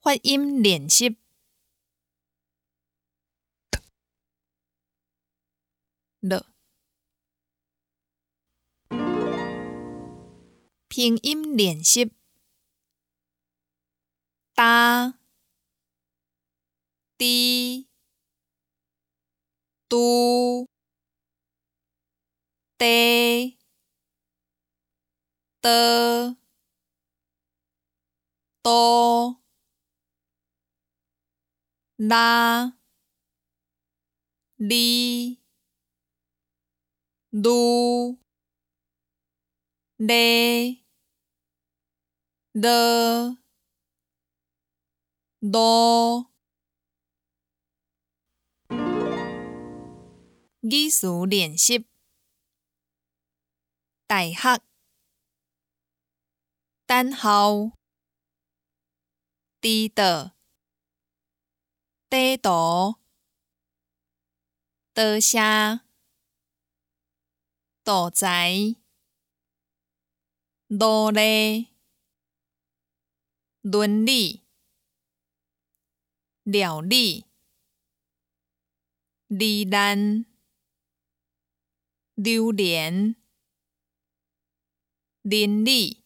发音练习。了。拼音练习。哒、滴、嘟、得、的、多、啦、哩、噜、咧、的、多。语词练习。大学、等候、迟到、地图、多谢、多财、努力、伦理、料理、罹难、榴莲、邻里。